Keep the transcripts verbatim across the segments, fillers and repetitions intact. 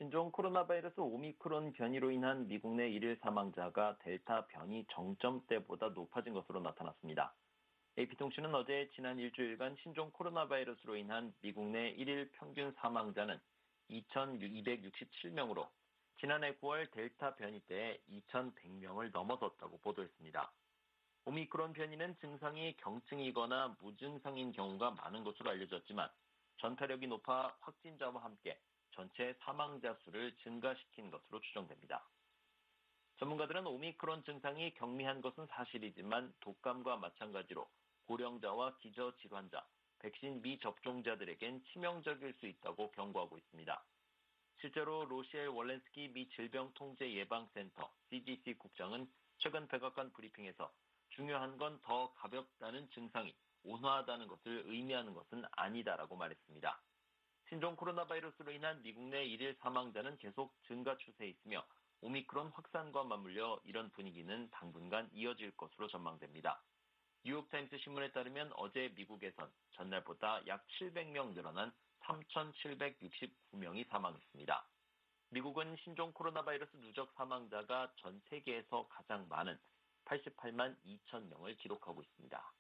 신종 코로나 바이러스 오미크론 변이로 인한 미국 내 일일 사망자가 델타 변이 정점대보다 높아진 것으로 나타났습니다. 에이피통신은 어제 지난 일주일간 신종 코로나 바이러스로 인한 미국 내 일일 평균 사망자는 이천이백육십칠 명으로 지난해 구월 델타 변이 때 이천백 명을 넘어섰다고 보도했습니다. 오미크론 변이는 증상이 경증이거나 무증상인 경우가 많은 것으로 알려졌지만 전파력이 높아 확진자와 함께 전체 사망자 수를 증가시킨 것으로 추정됩니다. 전문가들은 오미크론 증상이 경미한 것은 사실이지만 독감과 마찬가지로 고령자와 기저질환자, 백신 미접종자들에겐 치명적일 수 있다고 경고하고 있습니다. 실제로 로시엘 월렌스키 미 질병통제예방센터 씨디씨 국장은 최근 백악관 브리핑에서 중요한 건 더 가볍다는 증상이 온화하다는 것을 의미하는 것은 아니다라고 말했습니다. 신종 코로나 바이러스로 인한 미국 내 일일 사망자는 계속 증가 추세에 있으며 오미크론 확산과 맞물려 이런 분위기는 당분간 이어질 것으로 전망됩니다. 뉴욕타임스 신문에 따르면 어제 미국에선 전날보다 약 칠백 명 늘어난 삼천칠백육십구 명이 사망했습니다. 미국은 신종 코로나 바이러스 누적 사망자가 전 세계에서 가장 많은 팔십팔만 이천 명을 기록하고 있습니다.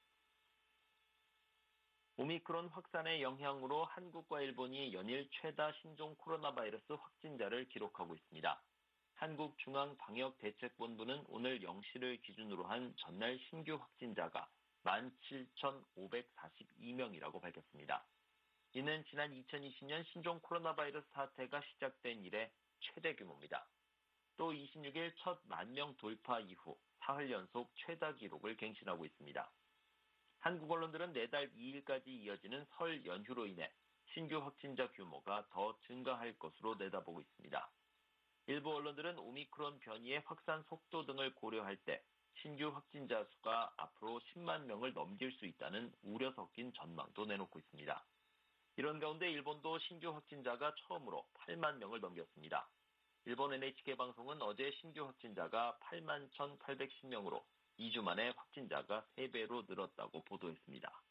오미크론 확산의 영향으로 한국과 일본이 연일 최다 신종 코로나 바이러스 확진자를 기록하고 있습니다. 한국중앙방역대책본부는 오늘 영 시를 기준으로 한 전날 신규 확진자가 만 칠천오백사십이 명이라고 밝혔습니다. 이는 지난 이천이십 년 신종 코로나 바이러스 사태가 시작된 이래 최대 규모입니다. 또 이십육 일 첫 만 명 돌파 이후 사흘 연속 최다 기록을 갱신하고 있습니다. 한국 언론들은 내달 이 일까지 이어지는 설 연휴로 인해 신규 확진자 규모가 더 증가할 것으로 내다보고 있습니다. 일부 언론들은 오미크론 변이의 확산 속도 등을 고려할 때 신규 확진자 수가 앞으로 십만 명을 넘길 수 있다는 우려 섞인 전망도 내놓고 있습니다. 이런 가운데 일본도 신규 확진자가 처음으로 팔만 명을 넘겼습니다. 일본 엔에이치케이 방송은 어제 신규 확진자가 팔만 천팔백십 명으로 이 주 만에 확진자가 세 배로 늘었다고 보도했습니다.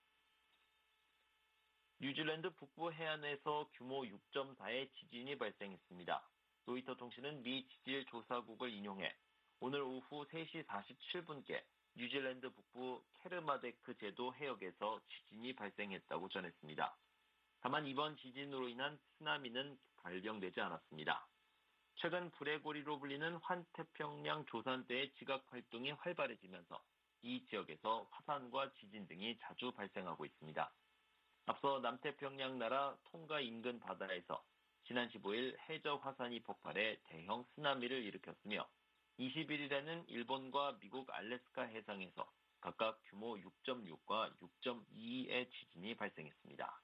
뉴질랜드 북부 해안에서 규모 육 점 사의 지진이 발생했습니다. 로이터 통신은 미 지질조사국을 인용해 오늘 오후 세 시 사십칠 분께 뉴질랜드 북부 케르마데크 제도 해역에서 지진이 발생했다고 전했습니다. 다만 이번 지진으로 인한 쓰나미는 발병되지 않았습니다. 최근 브레고리로 불리는 환태평양 조산대의 지각 활동이 활발해지면서 이 지역에서 화산과 지진 등이 자주 발생하고 있습니다. 앞서 남태평양 나라 통가 인근 바다에서 지난 십오 일 해저 화산이 폭발해 대형 쓰나미를 일으켰으며 이십일 일에는 일본과 미국 알래스카 해상에서 각각 규모 육 점 육과 육 점 이의 지진이 발생했습니다.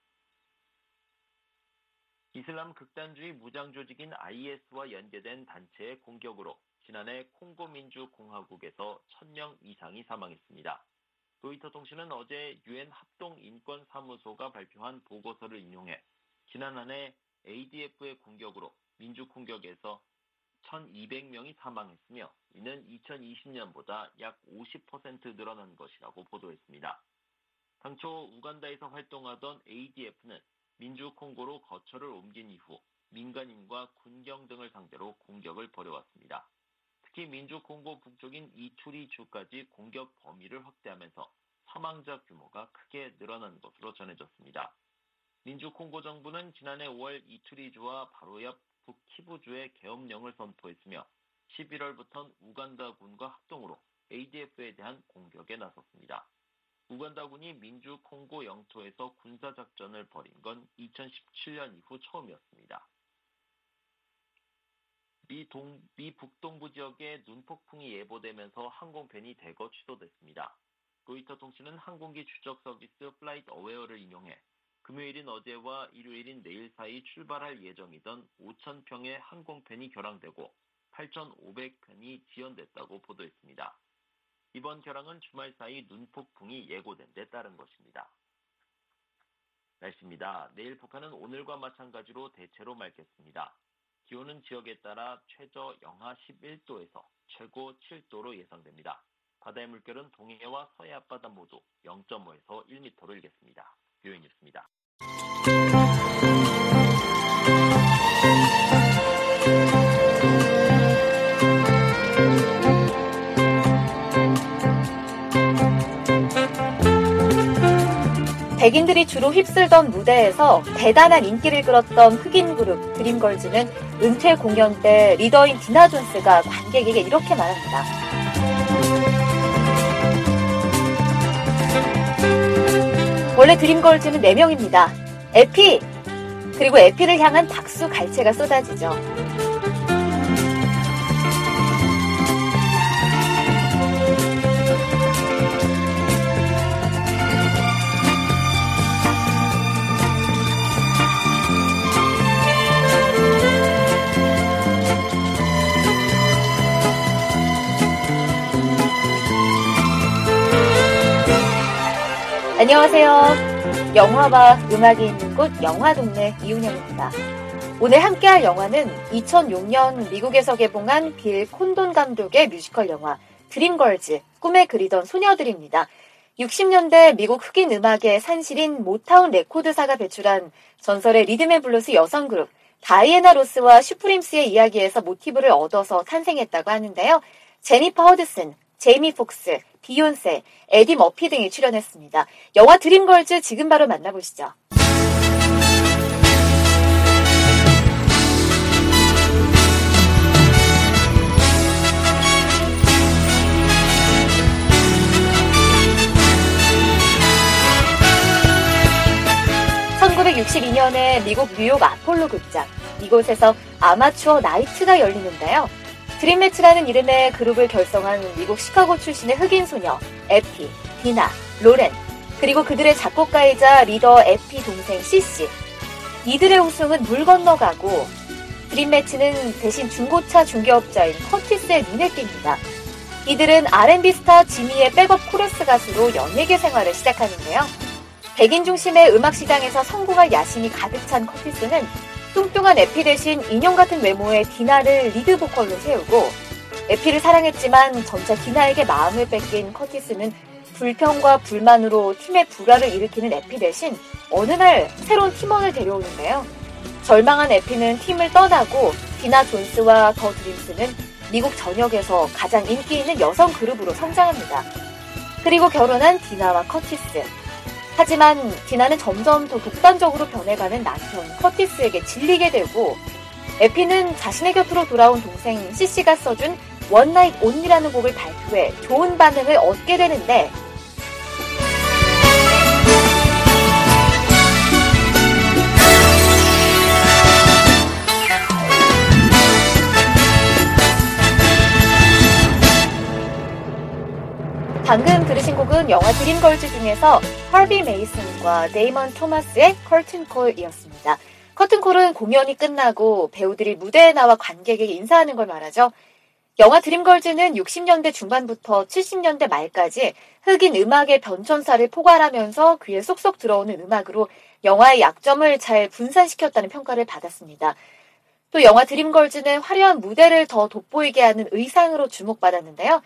이슬람 극단주의 무장 조직인 아이에스와 연계된 단체의 공격으로 지난해 콩고민주공화국에서 천 명 이상이 사망했습니다. 로이터 통신은 어제 유엔 합동인권사무소가 발표한 보고서를 인용해 지난 한 해 에이디에프의 공격으로 민주공격에서 천이백 명이 사망했으며 이는 이천이십 년보다 약 오십 퍼센트 늘어난 것이라고 보도했습니다. 당초 우간다에서 활동하던 에이디에프는 민주콩고로 거처를 옮긴 이후 민간인과 군경 등을 상대로 공격을 벌여왔습니다. 특히 민주콩고 북쪽인 이투리주까지 공격 범위를 확대하면서 사망자 규모가 크게 늘어난 것으로 전해졌습니다. 민주콩고 정부는 지난해 오월 이투리주와 바로 옆 북키부주의 계엄령을 선포했으며 십일 월부터는 우간다군과 합동으로 에이디에프에 대한 공격에 나섰습니다. 우간다군이 민주 콩고 영토에서 군사작전을 벌인 건 이천십칠 년 이후 처음이었습니다. 미, 동, 미 북동부 지역에 눈폭풍이 예보되면서 항공편이 대거 취소됐습니다. 로이터 통신은 항공기 추적 서비스 플라이트 어웨어를 인용해 금요일인 어제와 일요일인 내일 사이 출발할 예정이던 오천 평의 항공편이 결항되고 팔천오백 편이 지연됐다고 보도했습니다. 이번 결항은 주말 사이 눈폭풍이 예고된 데 따른 것입니다. 날씨입니다. 내일 북한은 오늘과 마찬가지로 대체로 맑겠습니다. 기온은 지역에 따라 최저 영하 십일 도에서 최고 칠 도로 예상됩니다. 바다의 물결은 동해와 서해 앞바다 모두 영 점 오에서 일 미터로 일겠습니다. 뷰잉 뉴스입니다. 백인들이 주로 휩쓸던 무대에서 대단한 인기를 끌었던 흑인 그룹 드림걸즈는 은퇴 공연 때 리더인 디나 존스가 관객에게 이렇게 말합니다. 원래 드림걸즈는 네 명입니다. 에피! 그리고 에피를 향한 박수 갈채가 쏟아지죠. 안녕하세요. 영화와 음악이 있는 곳 영화동네 이은영입니다. 오늘 함께할 영화는 이천육 년 미국에서 개봉한 빌 콘돈 감독의 뮤지컬 영화 드림걸즈, 꿈에 그리던 소녀들입니다. 육십 년대 미국 흑인 음악의 산실인 모타운 레코드사가 배출한 전설의 리듬앤블루스 여성그룹 다이애나 로스와 슈프림스의 이야기에서 모티브를 얻어서 탄생했다고 하는데요. 제니퍼 허드슨, 제이미 폭스, 비욘세, 에디 머피 등이 출연했습니다. 영화 드림걸즈 지금 바로 만나보시죠. 천구백육십이 년에 미국 뉴욕 아폴로 극장, 이곳에서 아마추어 나이트가 열리는데요. 드림매치라는 이름의 그룹을 결성한 미국 시카고 출신의 흑인 소녀 에피, 디나, 로렌, 그리고 그들의 작곡가이자 리더 에피 동생 시시. 이들의 우승은 물 건너가고 드림매치는 대신 중고차 중개업자인 커티스의 눈에 띕니다. 이들은 알앤비 스타 지미의 백업 코러스 가수로 연예계 생활을 시작하는데요. 백인 중심의 음악 시장에서 성공할 야심이 가득 찬 커티스는 뚱뚱한 에피 대신 인형 같은 외모의 디나를 리드 보컬로 세우고, 에피를 사랑했지만 점차 디나에게 마음을 뺏긴 커티스는 불평과 불만으로 팀의 불화를 일으키는 에피 대신 어느 날 새로운 팀원을 데려오는데요. 절망한 에피는 팀을 떠나고 디나 존스와 더 드림스는 미국 전역에서 가장 인기 있는 여성 그룹으로 성장합니다. 그리고 결혼한 디나와 커티스. 하지만 디나는 점점 더 독단적으로 변해가는 남편 커티스에게 질리게 되고, 에피는 자신의 곁으로 돌아온 동생 시시가 써준 One Night Only라는 곡을 발표해 좋은 반응을 얻게 되는데, 방금 들으신 곡은 영화 드림걸즈 중에서 하비 메이슨과 데이먼 토마스의 커튼콜이었습니다. 커튼콜은 공연이 끝나고 배우들이 무대에 나와 관객에게 인사하는 걸 말하죠. 영화 드림걸즈는 육십 년대 중반부터 칠십 년대 말까지 흑인 음악의 변천사를 포괄하면서 귀에 쏙쏙 들어오는 음악으로 영화의 약점을 잘 분산시켰다는 평가를 받았습니다. 또 영화 드림걸즈는 화려한 무대를 더 돋보이게 하는 의상으로 주목받았는데요.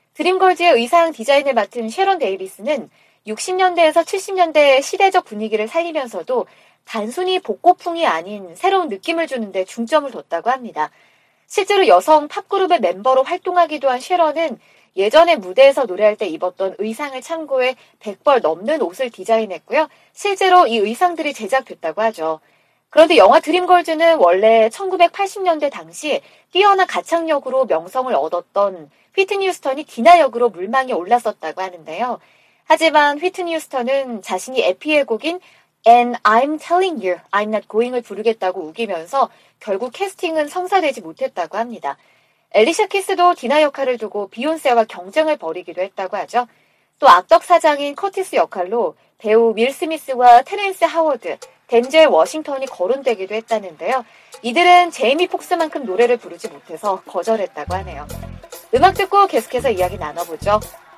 드림걸즈의 의상 디자인을 맡은 셰런 데이비스는 육십 년대에서 칠십 년대의 시대적 분위기를 살리면서도 단순히 복고풍이 아닌 새로운 느낌을 주는데 중점을 뒀다고 합니다. 실제로 여성 팝그룹의 멤버로 활동하기도 한 셰런은 예전에 무대에서 노래할 때 입었던 의상을 참고해 백 벌 넘는 옷을 디자인했고요. 실제로 이 의상들이 제작됐다고 하죠. 그런데 영화 드림걸즈는 원래 천구백팔십 년대 당시 뛰어난 가창력으로 명성을 얻었던 휘트니 휴스턴이 디나 역으로 물망에 올랐었다고 하는데요. 하지만 휘트니 휴스턴은 자신이 에피의 곡인 And I'm Telling You, I'm Not Going을 부르겠다고 우기면서 결국 캐스팅은 성사되지 못했다고 합니다. 앨리샤 키스도 디나 역할을 두고 비욘세와 경쟁을 벌이기도 했다고 하죠. 또 악덕 사장인 커티스 역할로 배우 밀 스미스와 테렌스 하워드, 덴젤 워싱턴이 거론되기도 했다는데요. 이들은 제이미 폭스만큼 노래를 부르지 못해서 거절했다고 하네요. 음악 듣고 계속해서 이야기 나눠보죠.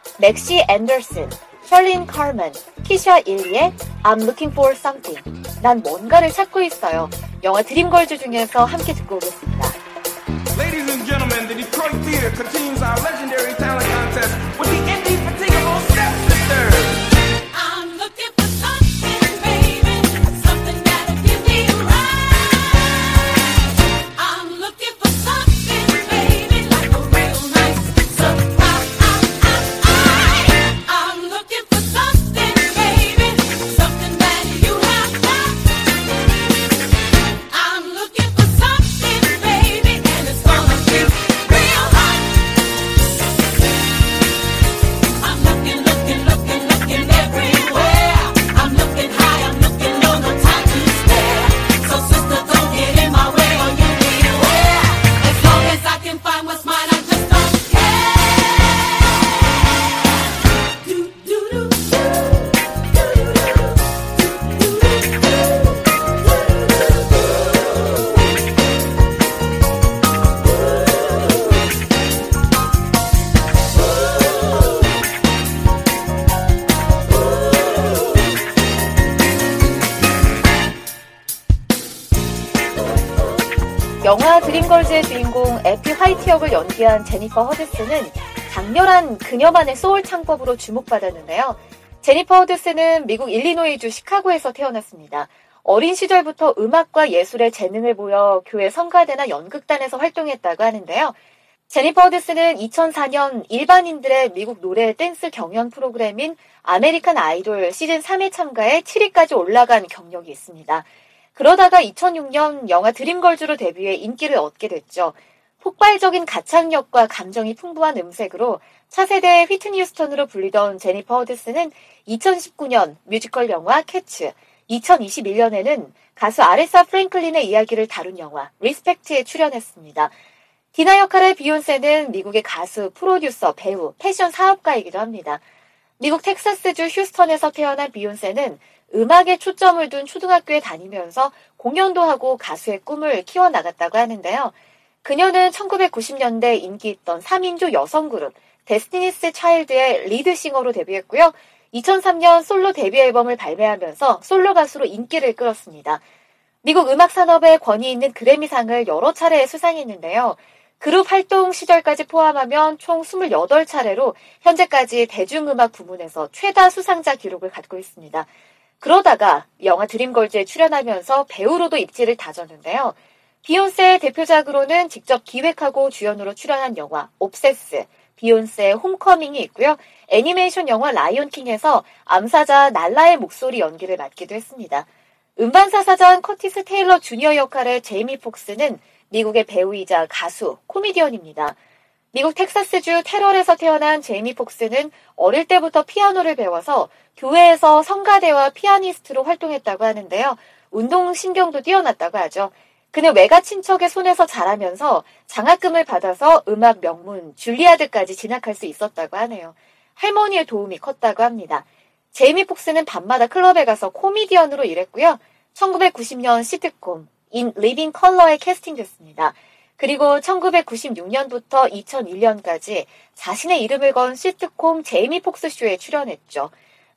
맥시 앤더슨, 셜린 카먼, 키샤 일리의 I'm looking for something. 난 뭔가를 찾고 있어요. 영화 드림걸즈 중에서 함께 듣고 오겠습니다. Ladies and gentlemen, the Detroit Theater continues our legendary talent contest with the indefatigable Stepsisters. I'm looking for something, baby, something that'll give me a ride. I'm looking for something, baby, like a real nice surprise. I'm looking for something, baby, something 영화 드림걸즈의 주인공 에피 화이트 역을 연기한 제니퍼 허드슨은 강렬한 그녀만의 소울 창법으로 주목받았는데요. 제니퍼 허드슨은 미국 일리노이주 시카고에서 태어났습니다. 어린 시절부터 음악과 예술의 재능을 보여 교회 성가대나 연극단에서 활동했다고 하는데요. 제니퍼 허드슨은 이천사 년 일반인들의 미국 노래 댄스 경연 프로그램인 아메리칸 아이돌 시즌 삼에 참가해 칠 위까지 올라간 경력이 있습니다. 그러다가 이천육 년 영화 드림걸즈로 데뷔해 인기를 얻게 됐죠. 폭발적인 가창력과 감정이 풍부한 음색으로 차세대 휘트니 휴스턴으로 불리던 제니퍼 허드슨은 이천십구 년 뮤지컬 영화 캐츠, 이천이십일 년에는 가수 아레사 프랭클린의 이야기를 다룬 영화 리스펙트에 출연했습니다. 디나 역할의 비욘세는 미국의 가수, 프로듀서, 배우, 패션 사업가이기도 합니다. 미국 텍사스주 휴스턴에서 태어난 비욘세는 음악에 초점을 둔 초등학교에 다니면서 공연도 하고 가수의 꿈을 키워나갔다고 하는데요. 그녀는 천구백구십 년대 인기 있던 삼 인조 여성 그룹 데스티니스 차일드의 리드싱어로 데뷔했고요. 이천삼 년 솔로 데뷔 앨범을 발매하면서 솔로 가수로 인기를 끌었습니다. 미국 음악 산업에 권위 있는 그래미상을 여러 차례 수상했는데요. 그룹 활동 시절까지 포함하면 총 이십팔 차례로 현재까지 대중음악 부문에서 최다 수상자 기록을 갖고 있습니다. 그러다가 영화 드림걸즈에 출연하면서 배우로도 입지를 다졌는데요. 비욘세의 대표작으로는 직접 기획하고 주연으로 출연한 영화 옵세스, 비욘세의 홈커밍이 있고요. 애니메이션 영화 라이온킹에서 암사자 날라의 목소리 연기를 맡기도 했습니다. 음반사사장 커티스 테일러 주니어 역할의 제이미 폭스는 미국의 배우이자 가수, 코미디언입니다. 미국 텍사스주 테럴에서 태어난 제이미 폭스는 어릴 때부터 피아노를 배워서 교회에서 성가대와 피아니스트로 활동했다고 하는데요. 운동신경도 뛰어났다고 하죠. 그는 외가 친척의 손에서 자라면서 장학금을 받아서 음악 명문 줄리아드까지 진학할 수 있었다고 하네요. 할머니의 도움이 컸다고 합니다. 제이미 폭스는 밤마다 클럽에 가서 코미디언으로 일했고요. 천구백구십 년 시트콤 In Living Color에 캐스팅됐습니다. 그리고 천구백구십육 년부터 이천일 년까지 자신의 이름을 건 시트콤 제이미 폭스 쇼에 출연했죠.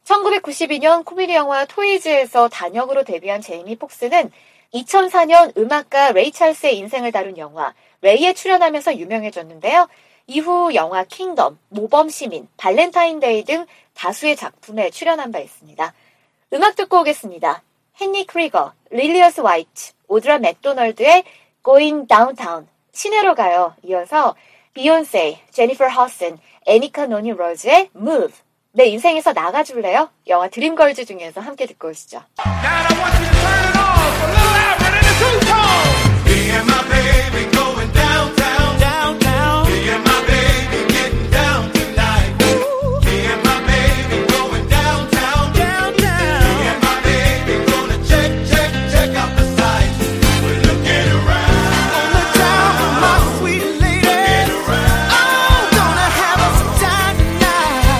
천구백구십이 년 코미디 영화 토이즈에서 단역으로 데뷔한 제이미 폭스는 이천사 년 음악가 레이 찰스의 인생을 다룬 영화 레이에 출연하면서 유명해졌는데요. 이후 영화 킹덤, 모범시민, 발렌타인데이 등 다수의 작품에 출연한 바 있습니다. 음악 듣고 오겠습니다. 헨리 크리거, 릴리어스 화이트, 오드라 맥도널드의 Going Downtown, 시내로 가요. 이어서 비욘세, 제니퍼 허슨, 애니카 노니 로즈의 Move, 내 인생에서 나가줄래요? 영화 드림걸즈 중에서 함께 듣고 오시죠. Now I want you to turn it off a little louder than the two-tone. Me and my baby going downtown, downtown. Me and my baby getting down tonight. Ooh. Me and my baby going downtown, downtown. Me and my baby gonna check, check, check out the sights. We're looking around. On the town with my sweet lady. Looking around. Oh, gonna have us a time tonight.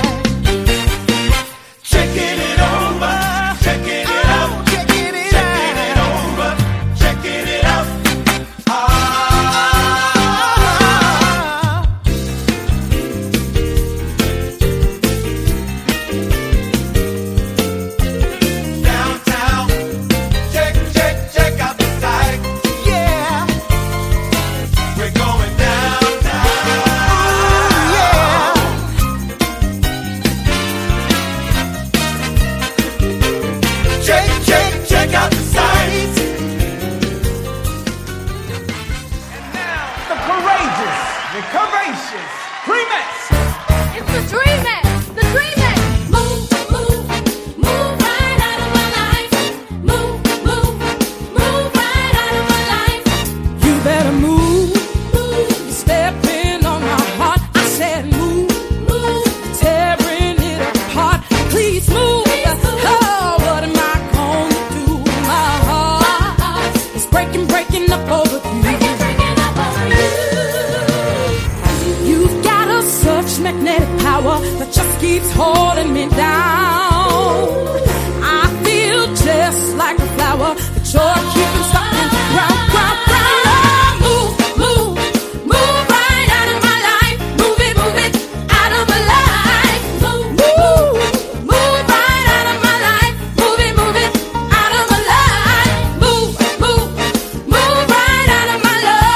Checking it over, checking it out, checking it out. Checking it over, checking it out. Downtown, check, check, check out the sight. Yeah, we're going downtown. Yeah, check, check, check out the sights. And now the courageous, the courageous Dreamettes. It's the Dreamettes, the Dreamettes. Move, move, move right out of my life. Move, move, move right out of my life. You better move, Move, you're stepping on my heart. I said move, move, tearing it apart. Please move. Please move. Oh, what am I gonna do? My heart is breaking, breaking up over you. breaking, breaking up over you. You've got a such magnetic power that just keeps holding me down. I feel just like a flower, but you're keeping something round, round, round. Oh, move, move, move right out of my life. Move it, move it out of my life. Move, Move, move right out of my life. Move it, move it out of my life. Move, move, move right out of my life.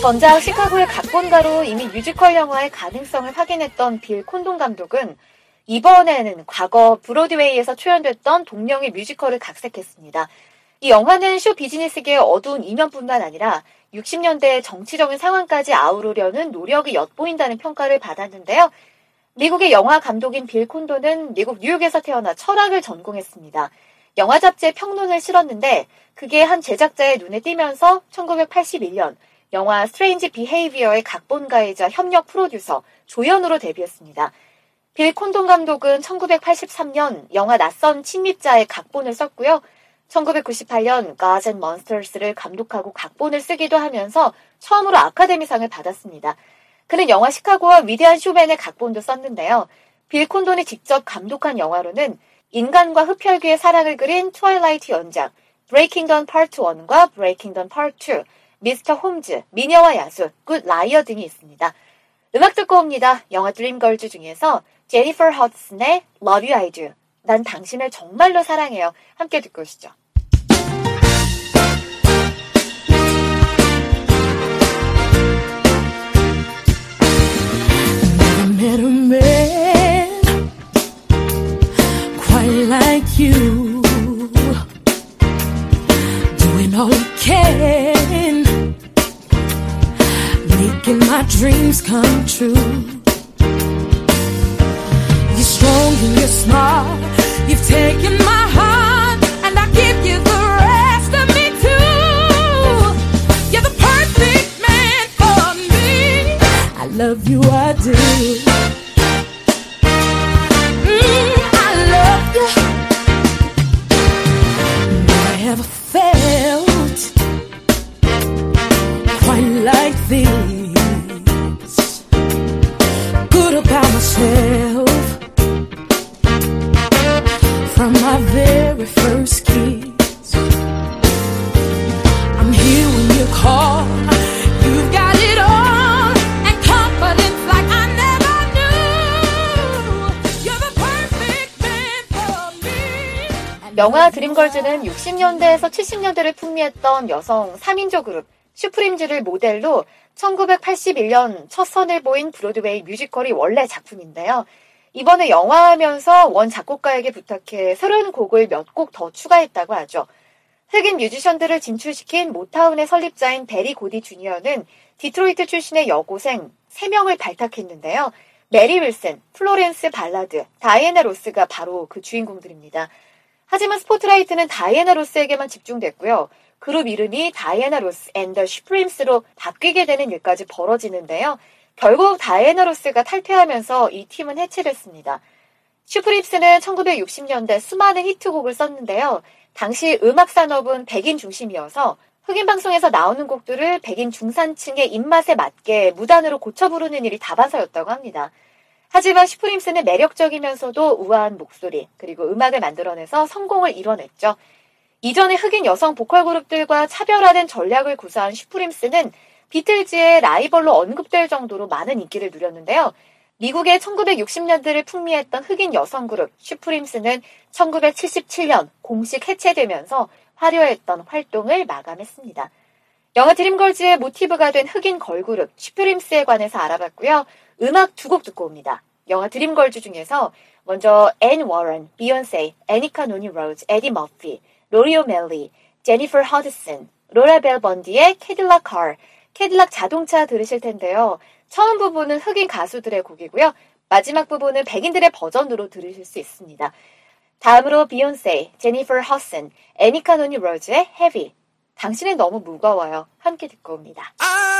전작 시카고의 각본가로 이미 뮤지컬 영화의 가능성을 확인했던 빌 콘돈 감독은 이번에는 과거 브로드웨이에서 초연됐던 동명의 뮤지컬을 각색했습니다. 이 영화는 쇼 비즈니스계의 어두운 이면뿐만 아니라 육십 년대의 정치적인 상황까지 아우르려는 노력이 엿보인다는 평가를 받았는데요. 미국의 영화 감독인 빌 콘돈은 미국 뉴욕에서 태어나 철학을 전공했습니다. 영화 잡지에 평론을 실었는데 그게 한 제작자의 눈에 띄면서 천구백팔십일 년 영화 스트레인지 비헤이비어의 각본가이자 협력 프로듀서 조연으로 데뷔했습니다. 빌 콘돈 감독은 천구백팔십삼 년 영화 낯선 침입자의 각본을 썼고요. 천구백구십팔 년 Gods and Monsters를 감독하고 각본을 쓰기도 하면서 처음으로 아카데미상을 받았습니다. 그는 영화 시카고와 위대한 쇼맨의 각본도 썼는데요. 빌 콘돈이 직접 감독한 영화로는 인간과 흡혈귀의 사랑을 그린 트와일라이트 연작, Breaking Dawn Part 원과 Breaking Dawn Part 투, 미스터 홈즈, 미녀와 야수, 굿 라이어 등이 있습니다. 음악 듣고 옵니다. 영화 드림걸즈 중에서 제니퍼 허드슨의 Love You I Do, 난 당신을 정말로 사랑해요. 함께 듣고 오시죠. Met a man quite like you, doing all he can, making my dreams come true. You're strong and you're smart, you've taken my heart, and I give you the rest of me too. You're the perfect man for me, I love you, I do. Never felt quite like this, good about myself, from my very first kiss. I'm here when you call, you've got it all, and confidence like I never knew. You're the perfect man for me. 영화 드림걸즈는 육십 년대에서 칠십 년대를 풍미했던 여성 삼 인조 그룹 슈프림즈를 모델로 천구백팔십일 년 첫 선을 보인 브로드웨이 뮤지컬이 원래 작품인데요. 이번에 영화하면서 원 작곡가에게 부탁해 새로운 곡을 몇 곡 더 추가했다고 하죠. 흑인 뮤지션들을 진출시킨 모타운의 설립자인 베리 고디 주니어는 디트로이트 출신의 여고생 세 명을 발탁했는데요. 메리 윌슨, 플로렌스 발라드, 다이애나 로스가 바로 그 주인공들입니다. 하지만 스포트라이트는 다이애나 로스에게만 집중됐고요. 그룹 이름이 다이애나 로스 앤 더 슈프림스로 바뀌게 되는 일까지 벌어지는데요. 결국 다이애나 로스가 탈퇴하면서 이 팀은 해체됐습니다. 슈프림스는 천구백육십 년대 수많은 히트곡을 썼는데요. 당시 음악 산업은 백인 중심이어서 흑인 방송에서 나오는 곡들을 백인 중산층의 입맛에 맞게 무단으로 고쳐 부르는 일이 다반사였다고 합니다. 하지만 슈프림스는 매력적이면서도 우아한 목소리, 그리고 음악을 만들어내서 성공을 이뤄냈죠. 이전에 흑인 여성 보컬 그룹들과 차별화된 전략을 구사한 슈프림스는 비틀즈의 라이벌로 언급될 정도로 많은 인기를 누렸는데요. 미국의 천구백육십 년대를 풍미했던 흑인 여성 그룹 슈프림스는 천구백칠십칠 년 공식 해체되면서 화려했던 활동을 마감했습니다. 영화 드림걸즈의 모티브가 된 흑인 걸그룹 슈프림스에 관해서 알아봤고요. 음악 두 곡 듣고 옵니다. 영화 드림걸즈 중에서 먼저 앤 워런, 비욘세, 애니카 노니 로즈, 에디 머피, 로리오 멜리, 제니퍼 허드슨, 로라 벨 번디의 캐딜락 카, 캐딜락 자동차 들으실 텐데요. 처음 부분은 흑인 가수들의 곡이고요. 마지막 부분은 백인들의 버전으로 들으실 수 있습니다. 다음으로 비욘세, 제니퍼 허슨, 애니카 노니 로즈의 헤비. 당신은 너무 무거워요. 함께 듣고 옵니다.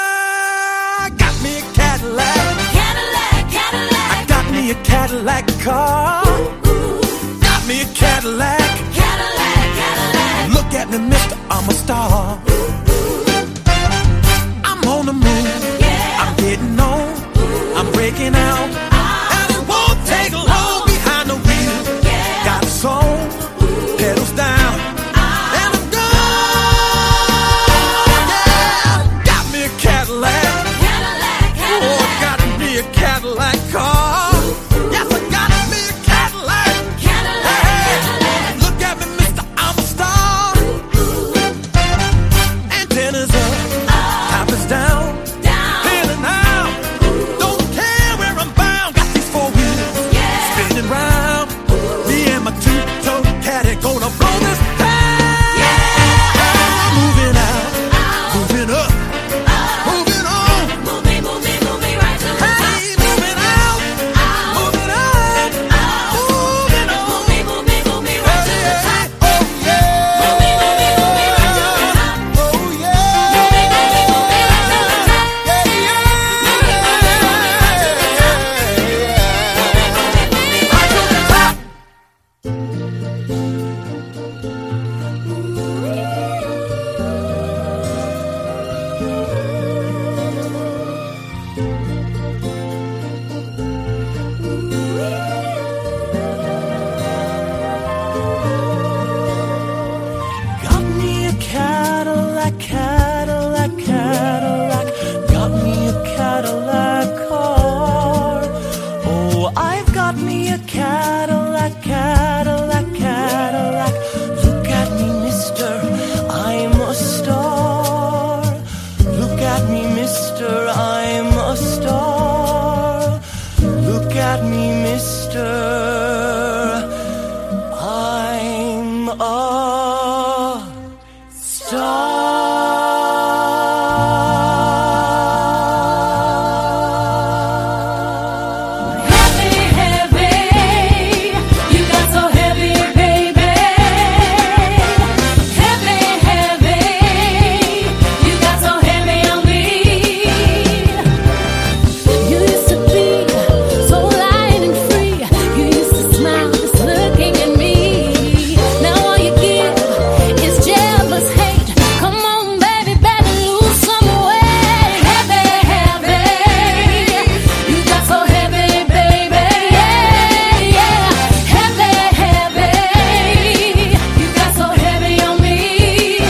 I got me a Cadillac. Cadillac, Cadillac, I got me a Cadillac car. Got me a Cadillac. Cadillac, Cadillac. Look at me, mister, I'm a star. I'm on the move. I'm getting on. I'm breaking out. And it won't take long behind the wheel. Got a song, pedals down. And I'm gone. Yeah, got me a Cadillac. Cadillac, Oh, I got me a Cadillac car. Yes, I got me a Cadillac. Cadillac, Hey, Cadillac. look at me, mister, I'm a star. Cadillac, Cadillac, Cadillac, got me a Cadillac car. Oh, I've got me a Cadillac, Cadillac, Cadillac. Look at me, mister, I'm a star. Look at me, mister, I'm a star. Look at me, mister, I'm a star. Heavy, heavy, you got so heavy, baby. Heavy, heavy, you got so heavy on me. You used to be so light and free. You used to smile just looking at me. Now all you give is jealous hate. Come on, baby, better lose some weight. Heavy, heavy, you got so heavy, baby. Yeah, yeah. Heavy, heavy, you got so heavy on me.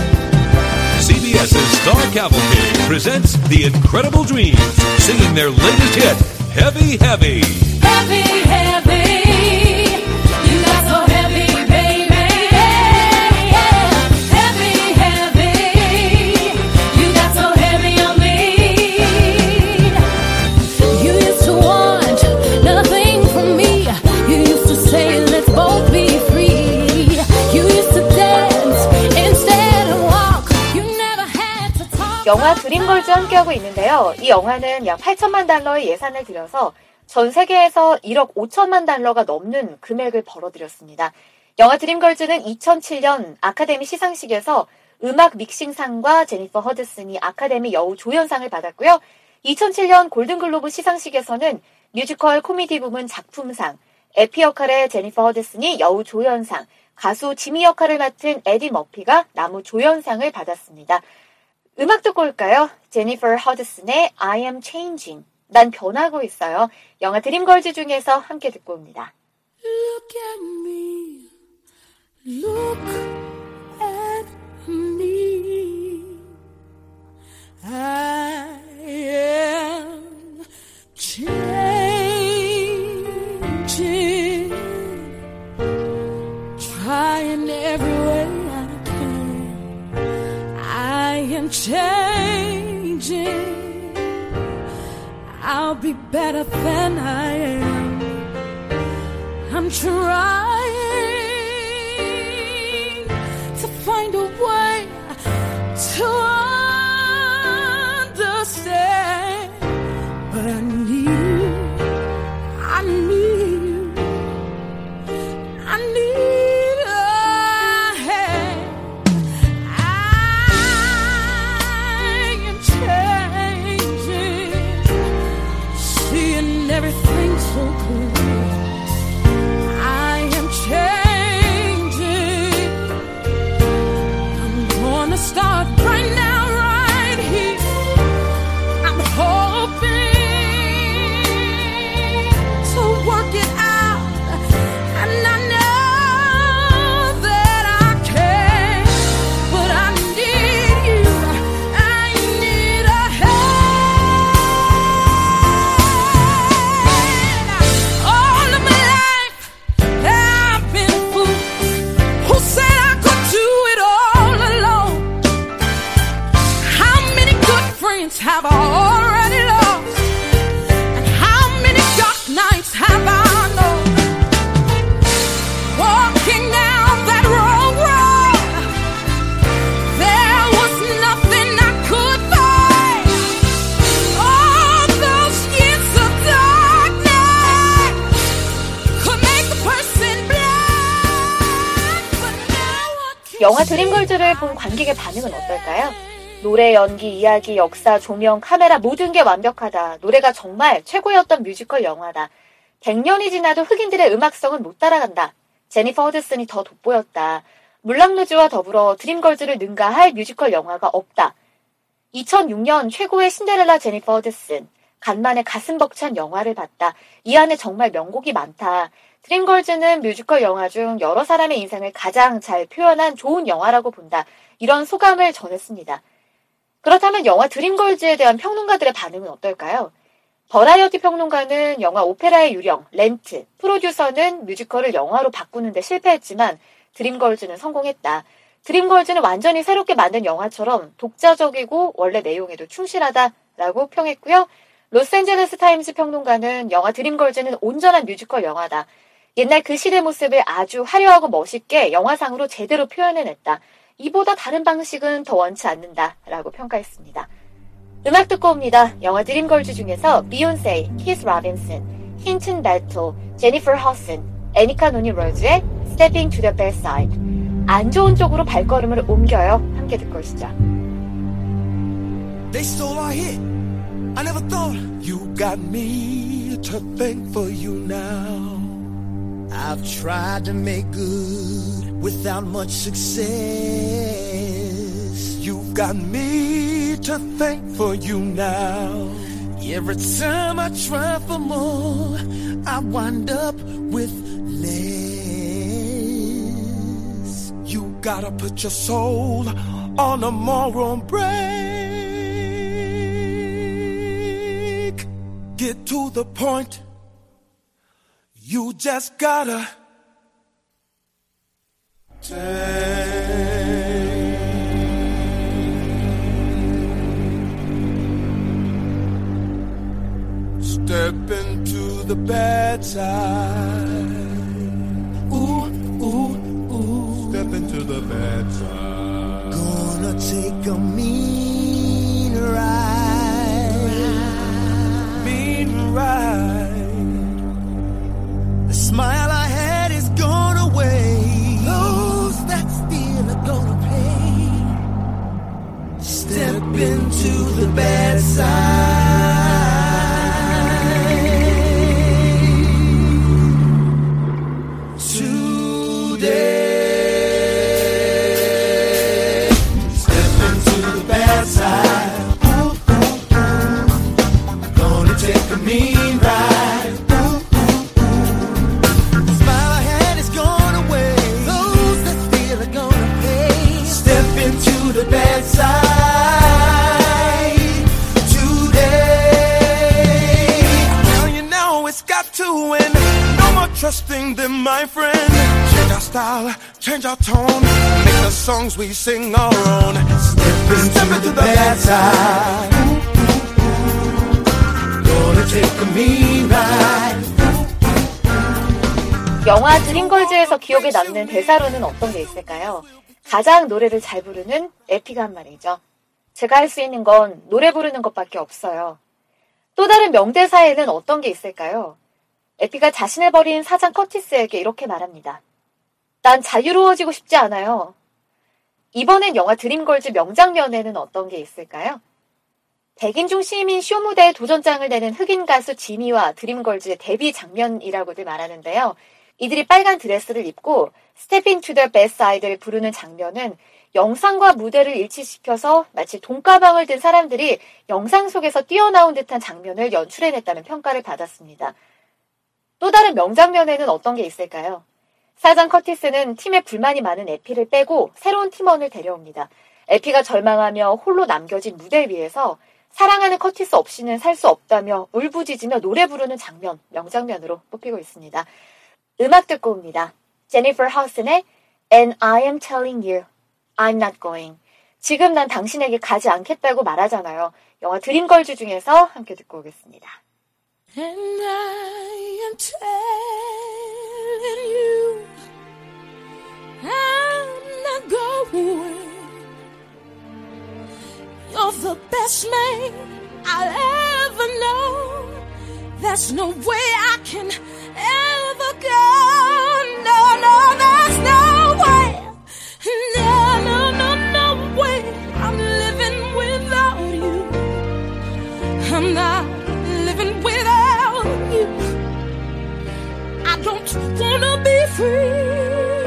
CBS's Star Cavalcade presents The Incredible Dreams, singing their latest hit, Heavy Heavy. Heavy, heavy, you got so heavy, baby. Yeah, yeah. Heavy, heavy, you got so heavy on me. You used to want nothing from me. You used to say, let's both be free. You used to dance instead of walk. You never had to talk. 영화 드림걸즈 함께하고 있는데요. 이 영화는 약 팔천만 달러의 예산을 들여서 전 세계에서 일억 오천만 달러가 넘는 금액을 벌어들였습니다. 영화 드림걸즈는 이천칠 년 아카데미 시상식에서 음악 믹싱상과 제니퍼 허드슨이 아카데미 여우 조연상을 받았고요. 이천칠 년 골든글로브 시상식에서는 뮤지컬 코미디 부문 작품상, 에피 역할의 제니퍼 허드슨이 여우 조연상, 가수 지미 역할을 맡은 에디 머피가 나무 조연상을 받았습니다. 음악 듣고 올까요? 제니퍼 허드슨의 I am changing. 난 변하고 있어요. 영화 드림걸즈 중에서 함께 듣고 옵니다. Look at me, look at me. I am changing, trying every way I can. I am changing. I'll be better than I am. I'm trying to find a way to understand, but I need you, I need you, I need a hand. I am changing, seeing everything so clear. I am changing. I'm gonna start right now, right here. I'm hoping to work it out, and I know that I can. But I need you. I need a hand. All of my life I've been a fool who said I could do it all alone. How many good friends have I already lost? And how many dark nights have I known? Walking down that wrong road, there was nothing I could find. All those years of darkness could make a person blind, but now I can 영화 드림걸즈를 본 관객의 반응은 어떨까요? 노래, 연기, 이야기, 역사, 조명, 카메라 모든 게 완벽하다. 노래가 정말 최고였던 뮤지컬 영화다. 백 년이 지나도 흑인들의 음악성은 못 따라간다. 제니퍼 허드슨이 더 돋보였다. 물랑루즈와 더불어 드림걸즈를 능가할 뮤지컬 영화가 없다. 이천육 년 최고의 신데렐라 제니퍼 허드슨. 간만에 가슴 벅찬 영화를 봤다. 이 안에 정말 명곡이 많다. 드림걸즈는 뮤지컬 영화 중 여러 사람의 인생을 가장 잘 표현한 좋은 영화라고 본다. 이런 소감을 전했습니다. 그렇다면 영화 드림걸즈에 대한 평론가들의 반응은 어떨까요? 버라이어티 평론가는 영화 오페라의 유령, 렌트, 프로듀서는 뮤지컬을 영화로 바꾸는데 실패했지만 드림걸즈는 성공했다. 드림걸즈는 완전히 새롭게 만든 영화처럼 독자적이고 원래 내용에도 충실하다라고 평했고요. 로스앤젤레스 타임스 평론가는 영화 드림걸즈는 온전한 뮤지컬 영화다. 옛날 그 시대 모습을 아주 화려하고 멋있게 영화상으로 제대로 표현해냈다. 이보다 다른 방식은 더 원치 않는다라고 평가했습니다. 음악 듣고 옵니다. 영화 드림걸즈 중에서 비욘세, 키스 로빈슨, 힌튼 벨토, 제니퍼 허슨, 애니카 노니 로즈의 Stepping to the Bad Side. 안 좋은 쪽으로 발걸음을 옮겨요. 함께 듣고 오시죠. They stole our hit. I never thought you got me to thank for you now. I've tried to make good without much success. You've got me to thank for you now. Every time I try for more, I wind up with less. You gotta put your soul on a moral break. Get to the point. You just gotta take. Step into the bad side. Ooh, ooh, ooh. Step into the bad side. Gonna take a mean ride. Mean ride. The smile I had is gone away. Those that steal are gonna pay. Step into the bad side today. Step into the bad side. Ooh, ooh, ooh. Gonna take a mean ride. The bad side today. Now you know it's got to end. No more trusting them, my friend. Change our style, change our tone. Make the songs we sing our own. Step into, Step into the, the bad side. Gonna take a mean ride. 영화 드림걸즈에서 기억에 남는 대사로는 어떤 게 있을까요? 가장 노래를 잘 부르는 에피가 한 말이죠. 제가 할 수 있는 건 노래 부르는 것밖에 없어요. 또 다른 명대사에는 어떤 게 있을까요? 에피가 자신을 버린 사장 커티스에게 이렇게 말합니다. 난 자유로워지고 싶지 않아요. 이번엔 영화 드림걸즈 명장면에는 어떤 게 있을까요? 백인중 시민 쇼 무대에 도전장을 내는 흑인 가수 지미와 드림걸즈의 데뷔 장면이라고들 말하는데요. 이들이 빨간 드레스를 입고 Stepping to the Bad Side를 부르는 장면은 영상과 무대를 일치시켜서 마치 돈가방을 든 사람들이 영상 속에서 뛰어나온 듯한 장면을 연출해냈다는 평가를 받았습니다. 또 다른 명장면에는 어떤 게 있을까요? 사장 커티스는 팀에 불만이 많은 에피를 빼고 새로운 팀원을 데려옵니다. 에피가 절망하며 홀로 남겨진 무대 위에서 사랑하는 커티스 없이는 살 수 없다며 울부짖으며 노래 부르는 장면, 명장면으로 뽑히고 있습니다. 음악 듣고 옵니다. 제니퍼 허슨의 And I am telling you, I'm not going. 지금 난 당신에게 가지 않겠다고 말하잖아요. 영화 드림걸즈 중에서 함께 듣고 오겠습니다. And I am telling you, I'm not going. You're the best man I'll ever know. There's no way I can ever go. No, no, there's no way. No, no, no, no way. I'm living without you. I'm not living without you. I don't wanna be free.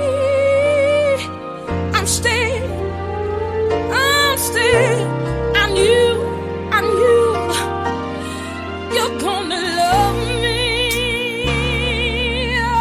I'm staying. I'm staying. And you, and you, you're gonna love me.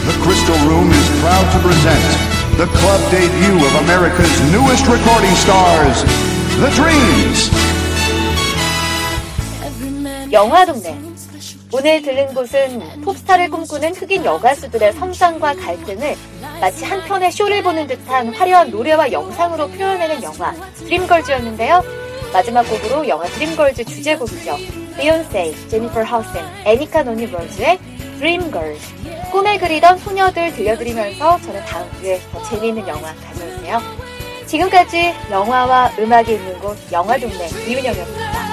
The Crystal Room is proud to present the club debut of America's newest recording stars, The Dreams. 영화동네. 오늘 들른 곳은 톱스타를 꿈꾸는 흑인 여가수들의 성장과 갈등을 마치 한 편의 쇼를 보는 듯한 화려한 노래와 영상으로 표현해낸 영화 드림걸즈였는데요. 마지막 곡으로 영화 드림걸즈 주제곡이죠. 비욘세, 제니퍼 하우슨, 애니카 노니 브런즈의 드림걸즈. 꿈에 그리던 소녀들 들려드리면서 저는 다음 주에 더 재미있는 영화 가져올게요. 지금까지 영화와 음악이 있는 곳 영화동네 이은영이었습니다.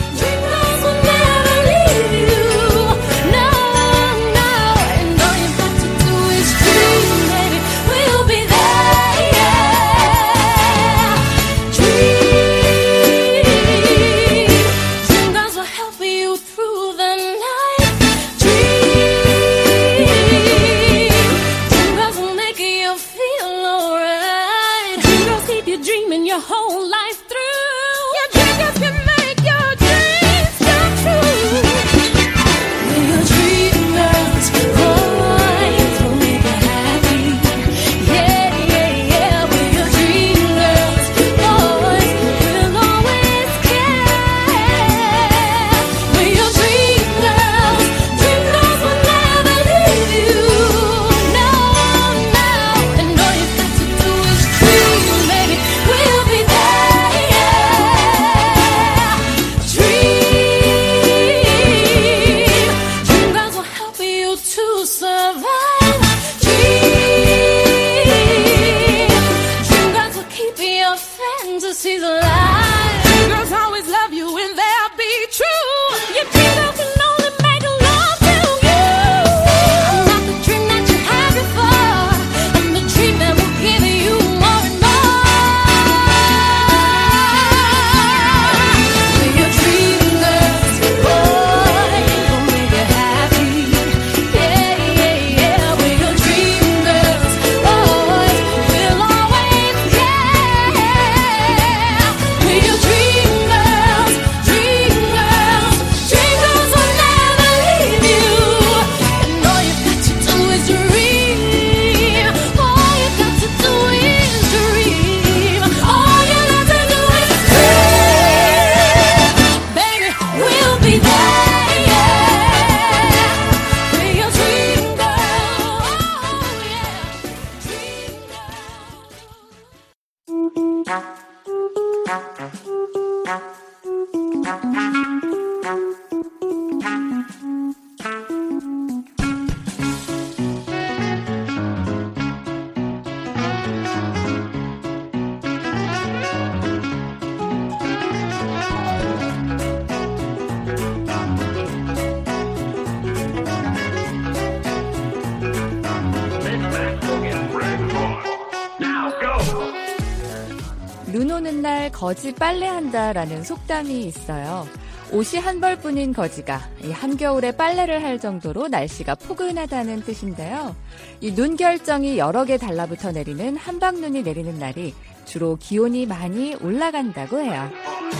눈 오는 날 거지 빨래한다라는 속담이 있어요. 옷이 한 벌뿐인 거지가 이 한겨울에 빨래를 할 정도로 날씨가 포근하다는 뜻인데요. 이 눈 결정이 여러 개 달라붙어 내리는 한방눈이 내리는 날이 주로 기온이 많이 올라간다고 해요.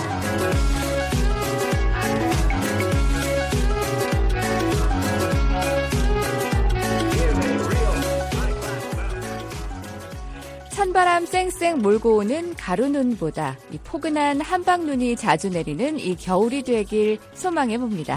찬바람 쌩쌩 몰고 오는 가루눈보다 이 포근한 한방눈이 자주 내리는 이 겨울이 되길 소망해봅니다.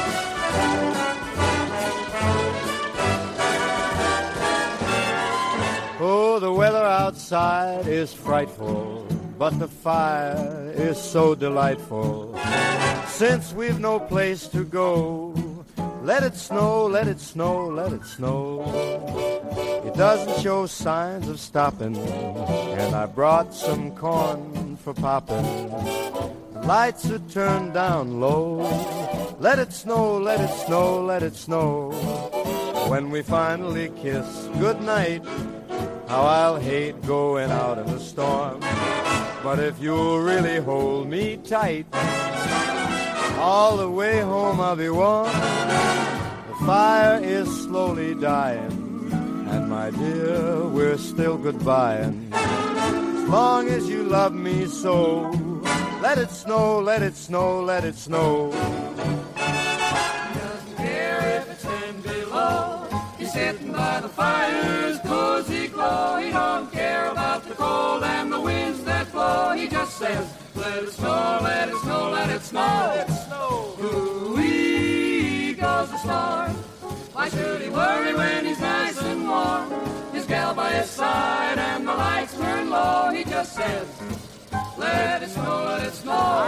Oh, the weather outside is frightful, but the fire is so delightful. Since we've no place to go, let it snow, let it snow, let it snow. It doesn't show signs of stopping, and I brought some corn for popping. The lights are turned down low. Let it snow, let it snow, let it snow. When we finally kiss goodnight, how I'll hate going out in the storm. But if you'll really hold me tight, all the way home I'll be warm. The fire is slowly dying, and my dear, we're still goodbying. As long as you love me so, let it snow, let it snow, let it snow. Doesn't care if it's ten below. He said sitting by the fire's cozy glow. He don't care about the cold and the winds that blow. He just says, let it snow, let it snow, let it snow. Let it snow. Ooh-wee goes the storm. Why should he worry when he's nice and warm? His gal by his side and the lights burn low. He just says, let it snow, let it snow.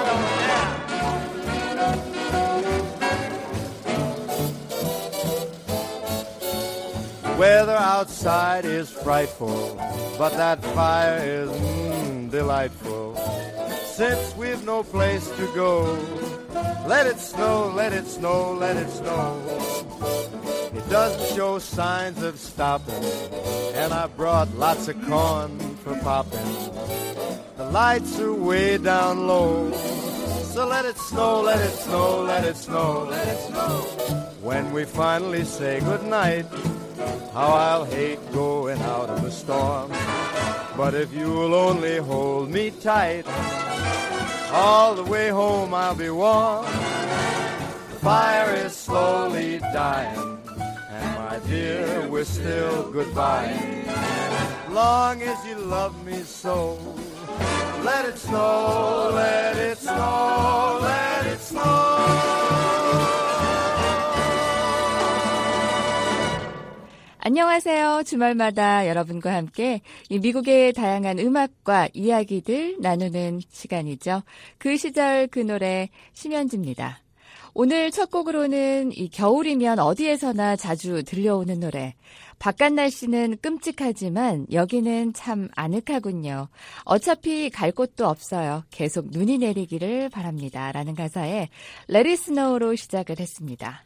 Weather outside is frightful, but that fire is mm, delightful. Since we've no place to go, let it snow, let it snow, let it snow. It doesn't show signs of stopping, and I brought lots of corn for popping. The lights are way down low, so let it snow, let it snow, let it snow, let it snow. When we finally say goodnight, how I'll hate going out in the storm. But if you'll only hold me tight, all the way home I'll be warm. The fire is slowly dying, and my dear, we're still goodbye. Long as you love me so, let it snow, let it snow, let it snow. 안녕하세요. 주말마다 여러분과 함께 이 미국의 다양한 음악과 이야기들 나누는 시간이죠. 그 시절 그 노래 심연지입니다. 오늘 첫 곡으로는 이 겨울이면 어디에서나 자주 들려오는 노래. 바깥 날씨는 끔찍하지만 여기는 참 아늑하군요. 어차피 갈 곳도 없어요. 계속 눈이 내리기를 바랍니다. 라는 가사에 Let It Snow로 시작을 했습니다.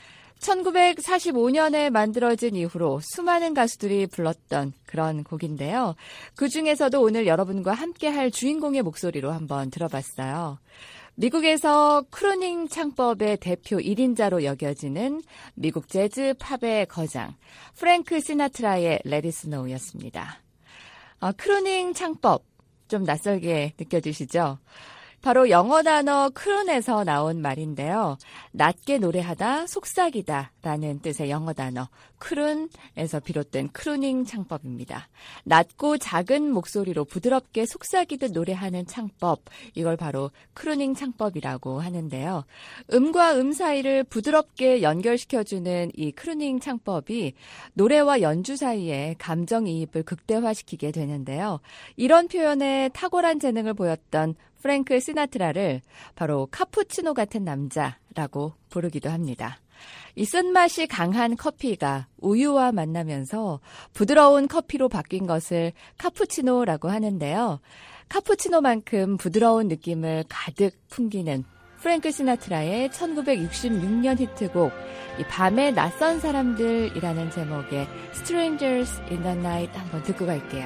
천구백사십오 년에 만들어진 이후로 수많은 가수들이 불렀던 그런 곡인데요. 그중에서도 오늘 여러분과 함께할 주인공의 목소리로 한번 들어봤어요. 미국에서 크루닝 창법의 대표 일 인자로 여겨지는 미국 재즈 팝의 거장 프랭크 시나트라의 Let It Snow였습니다. 어, 크루닝 창법 좀 낯설게 느껴지시죠? 바로 영어 단어 크룬에서 나온 말인데요. 낮게 노래하다, 속삭이다 라는 뜻의 영어 단어 크룬에서 비롯된 크루닝 창법입니다. 낮고 작은 목소리로 부드럽게 속삭이듯 노래하는 창법, 이걸 바로 크루닝 창법이라고 하는데요. 음과 음 사이를 부드럽게 연결시켜주는 이 크루닝 창법이 노래와 연주 사이에 감정이입을 극대화시키게 되는데요. 이런 표현에 탁월한 재능을 보였던 프랭크 시나트라를 바로 카푸치노 같은 남자라고 부르기도 합니다. 이 쓴맛이 강한 커피가 우유와 만나면서 부드러운 커피로 바뀐 것을 카푸치노라고 하는데요. 카푸치노만큼 부드러운 느낌을 가득 풍기는 프랭크 시나트라의 천구백육십육 년 히트곡 이 밤의 낯선 사람들이라는 제목의 Strangers in the Night 한번 듣고 갈게요.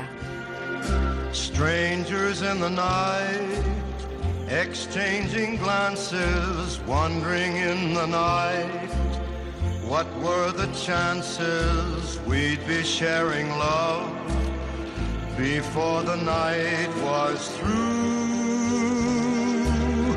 Strangers in the night, exchanging glances, wandering in the night. What were the chances we'd be sharing love before the night was through?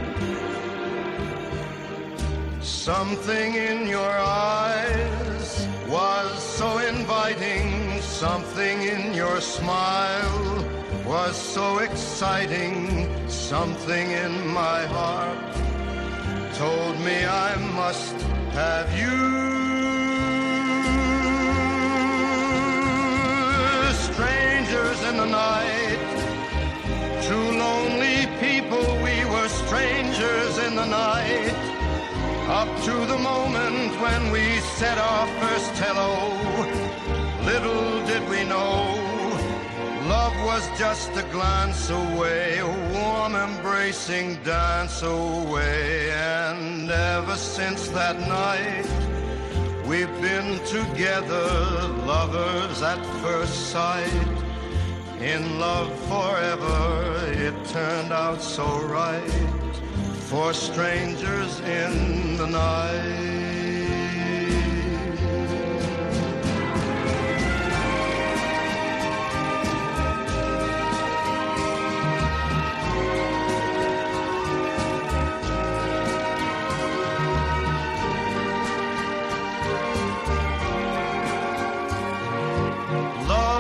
Something in your eyes was so inviting, something in your smile was so exciting, something in my heart told me I must have you. Strangers in the night, two lonely people, we were strangers in the night, up to the moment when we said our first hello. Little did we know love was just a glance away, a warm embracing dance away. And ever since that night, we've been together, lovers at first sight. In love forever, it turned out so right, for strangers in the night.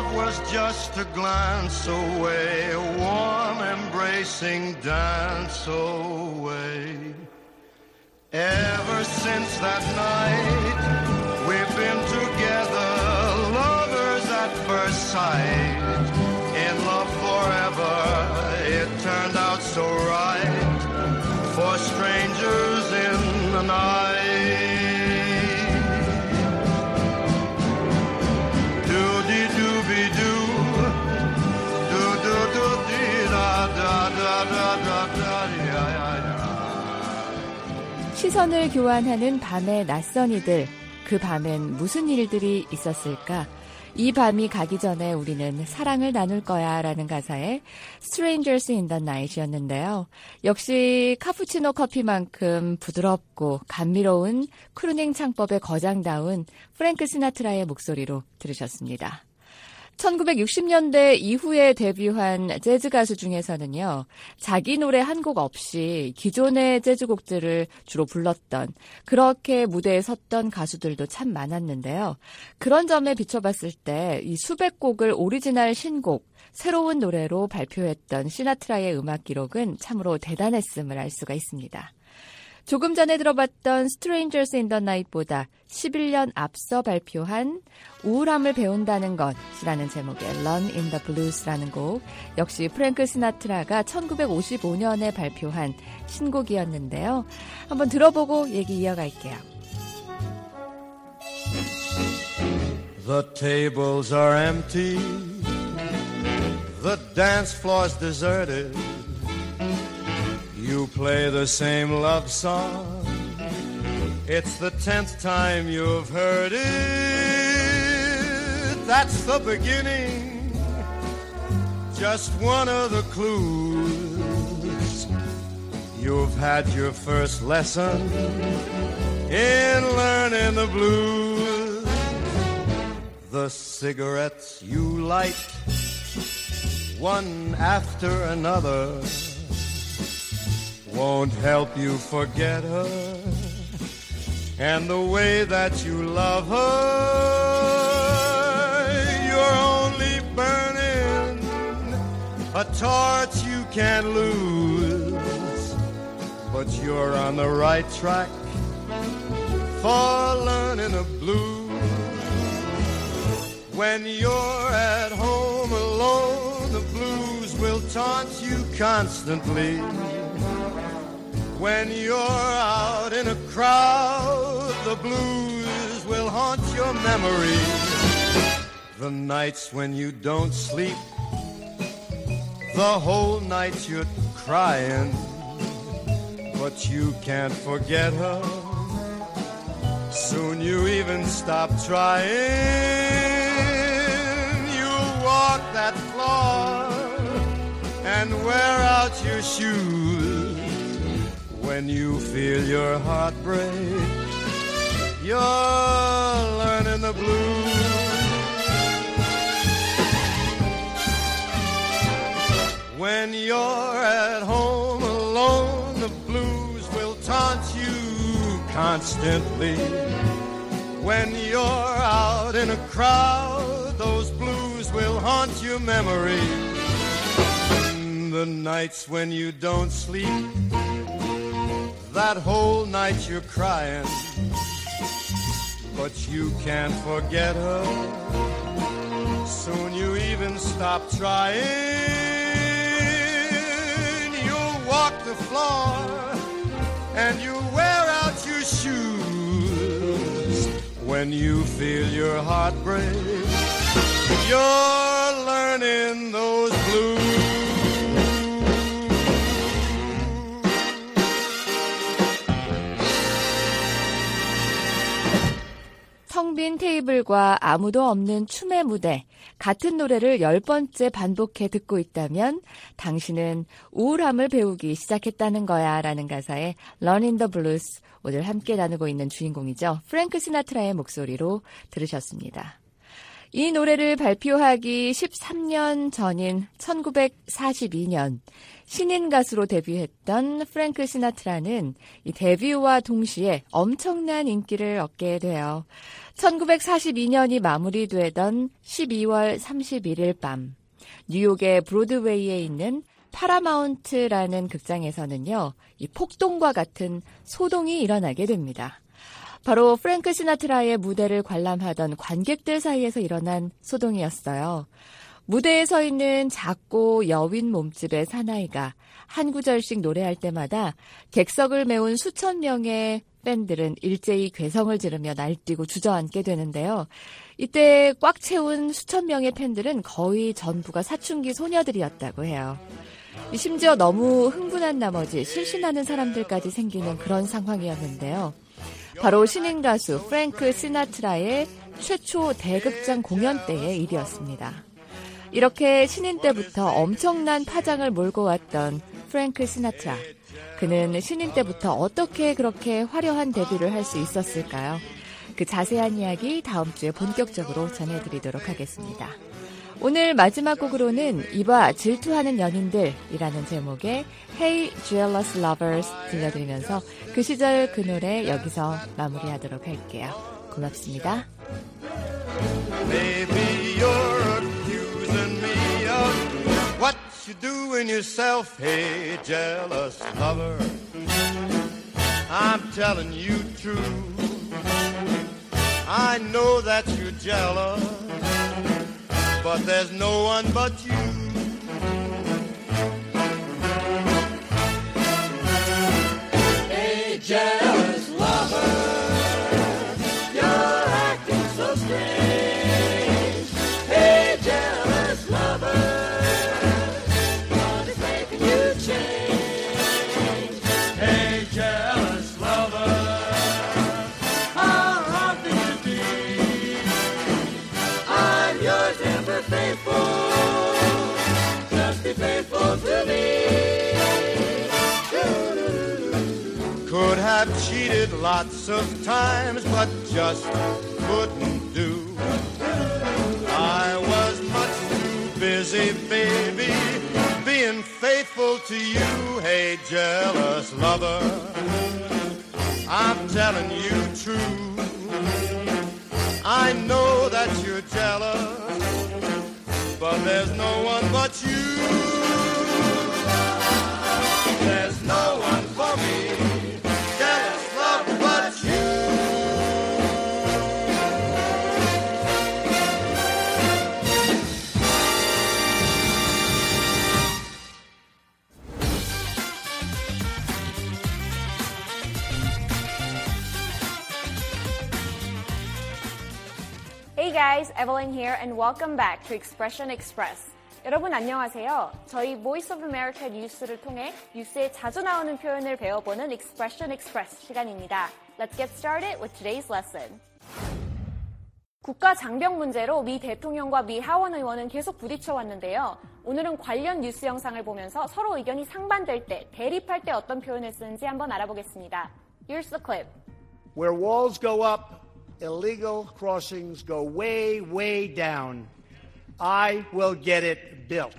love was just a glance away, a warm embracing dance away. Ever since that night, we've been together, lovers at first sight. In love forever, it turned out so right, for strangers in the night. 시선을 교환하는 밤의 낯선 이들, 그 밤엔 무슨 일들이 있었을까? 이 밤이 가기 전에 우리는 사랑을 나눌 거야 라는 가사의 Strangers in the Night이었는데요. 역시 카푸치노 커피만큼 부드럽고 감미로운 크루닝 창법의 거장다운 프랭크 시나트라의 목소리로 들으셨습니다. 천구백육십 년대 이후에 데뷔한 재즈 가수 중에서는요, 자기 노래 한 곡 없이 기존의 재즈곡들을 주로 불렀던, 그렇게 무대에 섰던 가수들도 참 많았는데요. 그런 점에 비춰봤을 때 이 수백 곡을 오리지널 신곡, 새로운 노래로 발표했던 시나트라의 음악 기록은 참으로 대단했음을 알 수가 있습니다. 조금 전에 들어봤던 Strangers in the Night보다 십일 년 앞서 발표한 우울함을 배운다는 것이라는 제목의 Run in the Blues라는 곡, 역시 프랭크 시나트라가 천구백오십오 년에 발표한 신곡이었는데요. 한번 들어보고 얘기 이어갈게요. The tables are empty, the dance floor's deserted. You play the same love song, it's the tenth time you've heard it. That's the beginning, just one of the clues. You've had your first lesson in learning the blues. The cigarettes you light, one after another, won't help you forget her and the way that you love her. You're only burning a torch you can't lose, but you're on the right track for learning the blues. When you're at home alone, the blues will taunt you constantly. When you're out in a crowd, the blues will haunt your memory. The nights when you don't sleep, the whole night you're crying, but you can't forget her. Soon you even stop trying. You'll walk that floor and wear out your shoes. When you feel your heart break, you're learning the blues. When you're at home alone, the blues will taunt you constantly. When you're out in a crowd, those blues will haunt your memory. The nights when you don't sleep, that whole night you're crying, but you can't forget her. Soon you even stop trying. You'll walk the floor and you'll wear out your shoes. When you feel your heart break, you're learning those blues. 텅 빈 테이블과 아무도 없는 춤의 무대, 같은 노래를 열 번째 반복해 듣고 있다면 당신은 우울함을 배우기 시작했다는 거야 라는 가사의 Run in the Blues, 오늘 함께 나누고 있는 주인공이죠. 프랭크 시나트라의 목소리로 들으셨습니다. 이 노래를 발표하기 십삼 년 전인 천구백사십이 년 신인 가수로 데뷔했던 프랭크 시나트라는 이 데뷔와 동시에 엄청난 인기를 얻게 돼요. 천구백사십이 년이 마무리되던 십이월 삼십일일 밤 뉴욕의 브로드웨이에 있는 파라마운트라는 극장에서는요, 이 폭동과 같은 소동이 일어나게 됩니다. 바로 프랭크 시나트라의 무대를 관람하던 관객들 사이에서 일어난 소동이었어요. 무대에 서 있는 작고 여윈 몸집의 사나이가 한 구절씩 노래할 때마다 객석을 메운 수천 명의 팬들은 일제히 괴성을 지르며 날뛰고 주저앉게 되는데요. 이때 꽉 채운 수천 명의 팬들은 거의 전부가 사춘기 소녀들이었다고 해요. 심지어 너무 흥분한 나머지 실신하는 사람들까지 생기는 그런 상황이었는데요. 바로 신인 가수 프랭크 시나트라의 최초 대극장 공연 때의 일이었습니다. 이렇게 신인 때부터 엄청난 파장을 몰고 왔던 프랭크 시나트라. 그는 신인 때부터 어떻게 그렇게 화려한 데뷔를 할 수 있었을까요? 그 자세한 이야기 다음 주에 본격적으로 전해드리도록 하겠습니다. 오늘 마지막 곡으로는 이봐 질투하는 연인들이라는 제목의 Hey Jealous Lovers 들려드리면서 그 시절 그 노래 여기서 마무리하도록 할게요. 고맙습니다. Maybe you're accusing me of what you doing yourself, hey jealous lover. I'm telling you true. I know that you're jealous, but there's no one but you. Hey jealous lover, you're acting so strange. Hey jealous lover, what is making you change? Hey jealous lover, how hard can you be? I'm yours and be faithful, just be faithful to me. Could have cheated lots of times, but just couldn't do. I was much too busy, baby, being faithful to you. Hey, jealous lover, I'm telling you true. I know that you're jealous, but there's no one but you. There's no one for me, jealous love but you. Hey guys, Evelyn here and welcome back to Expression Express. 여러분 안녕하세요. 저희 Voice of America 뉴스를 통해 뉴스에 자주 나오는 표현을 배워보는 Expression Express 시간입니다. Let's get started with today's lesson. 국가 장벽 문제로 미 대통령과 미 하원 의원은 계속 부딪혀 왔는데요. 오늘은 관련 뉴스 영상을 보면서 서로 의견이 상반될 때, 대립할 때 어떤 표현을 쓰는지 한번 알아보겠습니다. Here's the clip. Where walls go up, illegal crossings go way, way down. I will get it built.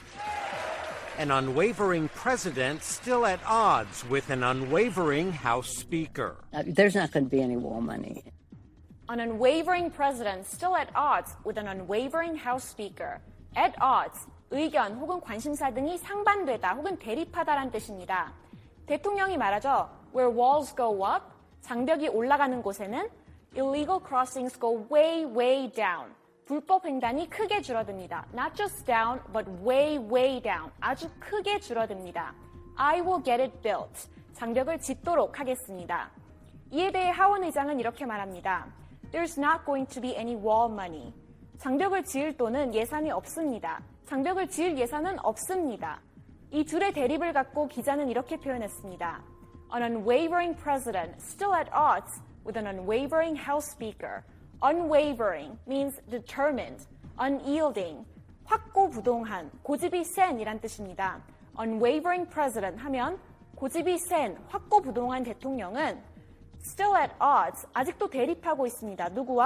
An unwavering president still at odds with an unwavering House Speaker. Uh, there's not going to be any wall money. An unwavering president still at odds with an unwavering House Speaker. At odds, 의견 혹은 관심사 등이 상반되다 혹은 대립하다란 뜻입니다. 대통령이 말하죠. Where walls go up, 장벽이 올라가는 곳에는 illegal crossings go way, way down. 불법 횡단이 크게 줄어듭니다. Not just down, but way, way down. 아주 크게 줄어듭니다. I will get it built. 장벽을 짓도록 하겠습니다. 이에 대해 하원 의장은 이렇게 말합니다. There's not going to be any wall money. 장벽을 지을 돈은 예산이 없습니다. 장벽을 지을 예산은 없습니다. 이 둘의 대립을 갖고 기자는 이렇게 표현했습니다. An unwavering president still at odds with an unwavering House Speaker. Unwavering means determined, unyielding, 확고부동한, 고집이 센 이란 뜻입니다. Unwavering president 하면 고집이 센, 확고부동한 대통령은 still at odds, 아직도 대립하고 있습니다. 누구와?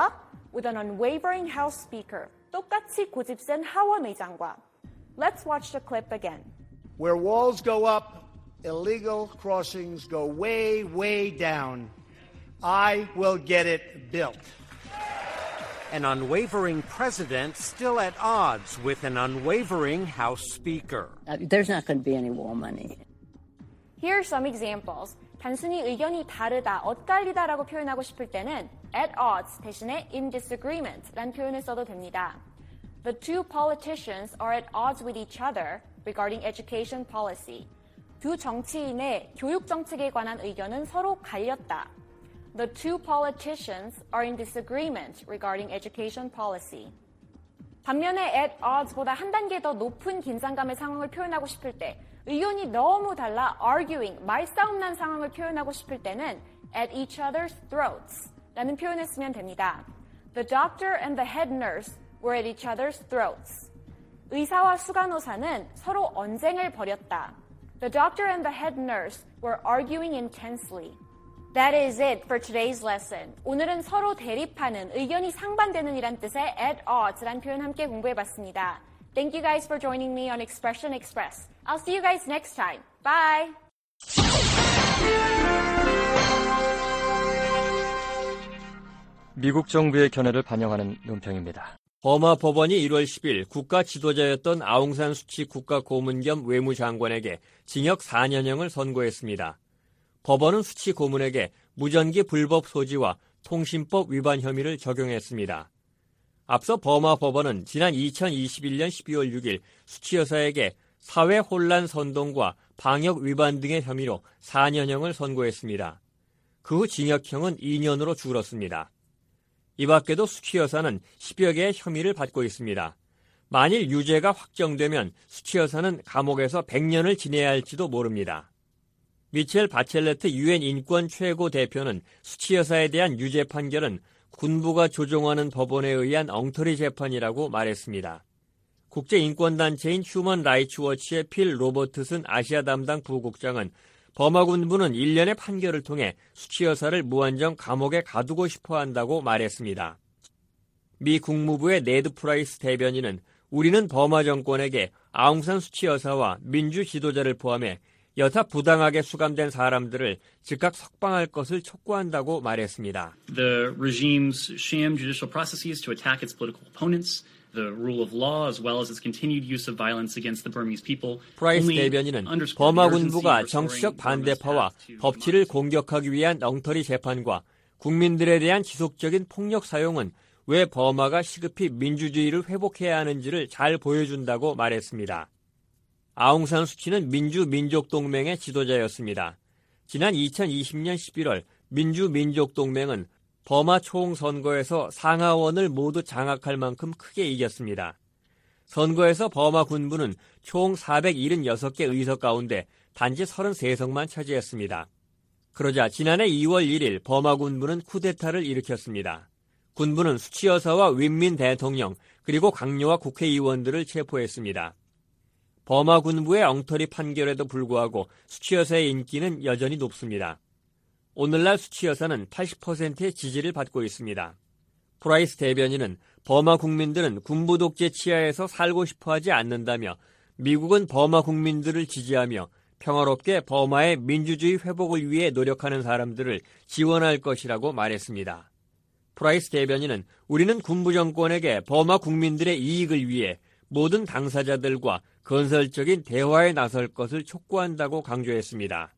with an unwavering House Speaker. 똑같이 고집센 하원 의장과. Let's watch the clip again. Where walls go up, illegal crossings go way, way down. I will get it built. An unwavering president still at odds with an unwavering House Speaker. Uh, there's not going to be any war money. Here are some examples. 단순히 의견이 다르다, 엇갈리다라고 표현하고 싶을 때는 at odds 대신에 in disagreement라는 표현을 써도 됩니다. The two politicians are at odds with each other regarding education policy. 두 정치인의 교육 정책에 관한 의견은 서로 갈렸다. The two politicians are in disagreement regarding education policy. 반면에 at odds보다 한 단계 더 높은 긴장감의 상황을 표현하고 싶을 때 의견이 너무 달라 arguing, 말싸움 난 상황을 표현하고 싶을 때는 at each other's throats 라는 표현을 쓰면 됩니다. The doctor and the head nurse were at each other's throats. 의사와 수간호사는 서로 언쟁을 벌였다. The doctor and the head nurse were arguing intensely. That is it for today's lesson. 오늘은 서로 대립하는, 의견이 상반되는 이란 뜻의 at odds란 표현 함께 공부해봤습니다. Thank you guys for joining me on Expression Express. I'll see you guys next time. Bye! 미국 정부의 견해를 반영하는 논평입니다. 버마 법원이 일월 십일 국가 지도자였던 아웅산 수치 국가고문 겸 외무장관에게 징역 사 년형을 선고했습니다. 법원은 수치 고문에게 무전기 불법 소지와 통신법 위반 혐의를 적용했습니다. 앞서 버마 법원은 지난 이천이십일년 십이월 육일 수치 여사에게 사회 혼란 선동과 방역 위반 등의 혐의로 사 년형을 선고했습니다. 그 후 징역형은 이 년으로 줄었습니다. 이 밖에도 수치 여사는 십여 개의 혐의를 받고 있습니다. 만일 유죄가 확정되면 수치 여사는 감옥에서 백 년을 지내야 할지도 모릅니다. 미첼 바첼레트 유엔 인권 최고 대표는 수치 여사에 대한 유죄 판결은 군부가 조종하는 법원에 의한 엉터리 재판이라고 말했습니다. 국제인권단체인 휴먼 라이츠 워치의 필 로버트슨 아시아 담당 부국장은 버마 군부는 일련의 판결을 통해 수치 여사를 무한정 감옥에 가두고 싶어 한다고 말했습니다. 미 국무부의 네드 프라이스 대변인은 우리는 버마 정권에게 아웅산 수치 여사와 민주 지도자를 포함해 여타 부당하게 수감된 사람들을 즉각 석방할 것을 촉구한다고 말했습니다. The regime's sham judicial processes to attack its political opponents, the rule of law, as well as its continued use of violence against the Burmese people. 프라이스 대변인은 버마 군부가 정치적 반대파와 법치를 공격하기 위한 엉터리 재판과 국민들에 대한 지속적인 폭력 사용은 왜 버마가 시급히 민주주의를 회복해야 하는지를 잘 보여준다고 말했습니다. 아웅산 수치는 민주민족동맹의 지도자였습니다. 지난 이천이십년 십일월 민주민족동맹은 버마 총선거에서 상하원을 모두 장악할 만큼 크게 이겼습니다. 선거에서 버마 군부는 총 사백칠십육 개 의석 가운데 단지 삼십삼 석만 차지했습니다. 그러자 지난해 이월 일일 버마 군부는 쿠데타를 일으켰습니다. 군부는 수치 여사와 윈민 대통령 그리고 강요와 국회의원들을 체포했습니다. 버마 군부의 엉터리 판결에도 불구하고 수치 여사의 인기는 여전히 높습니다. 오늘날 수치 여사는 팔십 퍼센트의 지지를 받고 있습니다. 프라이스 대변인은 버마 국민들은 군부 독재 치하에서 살고 싶어하지 않는다며 미국은 버마 국민들을 지지하며 평화롭게 버마의 민주주의 회복을 위해 노력하는 사람들을 지원할 것이라고 말했습니다. 프라이스 대변인은 우리는 군부 정권에게 버마 국민들의 이익을 위해 모든 당사자들과 건설적인 대화에 나설 것을 촉구한다고 강조했습니다.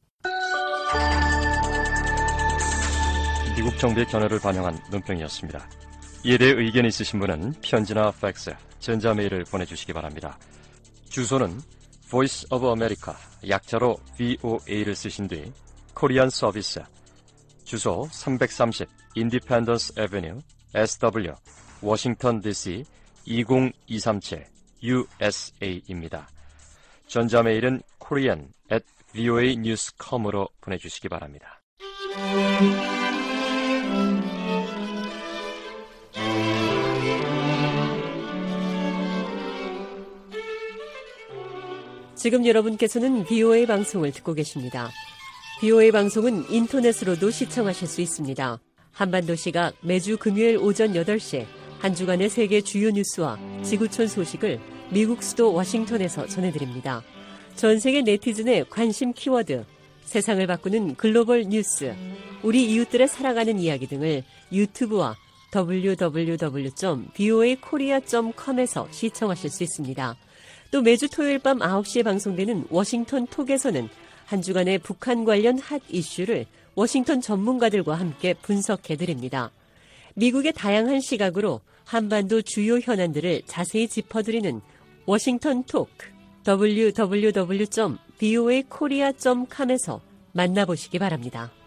미국 정부의 견해를 반영한 논평이었습니다. 이에 대해 의견이 있으신 분은 편지나 팩스, 전자메일을 보내주시기 바랍니다. 주소는 Voice of America, 약자로 브이오에이를 쓰신 뒤 코리안 서비스, 주소 삼백삼십 Independence Avenue, 에스더블유, 워싱턴 디씨 이공이삼칠 유에스에이입니다. 전자메일은 korean at voa news dot com으로 보내주시기 바랍니다. 지금 여러분께서는 브이오에이 방송을 듣고 계십니다. 브이오에이 방송은 인터넷으로도 시청하실 수 있습니다. 한반도 시각 매주 금요일 오전 여덟 시 한 주간의 세계 주요 뉴스와 지구촌 소식을 미국 수도 워싱턴에서 전해드립니다. 전 세계 네티즌의 관심 키워드, 세상을 바꾸는 글로벌 뉴스, 우리 이웃들의 살아가는 이야기 등을 유튜브와 더블유 더블유 더블유 점 브이오에이 코리아 점 컴에서 시청하실 수 있습니다. 또 매주 토요일 밤 아홉 시에 방송되는 워싱턴 톡에서는 한 주간의 북한 관련 핫 이슈를 워싱턴 전문가들과 함께 분석해드립니다. 미국의 다양한 시각으로 한반도 주요 현안들을 자세히 짚어드리는 워싱턴 톡, 더블유 더블유 더블유 점 브이오에이 코리아 점 컴에서 만나보시기 바랍니다.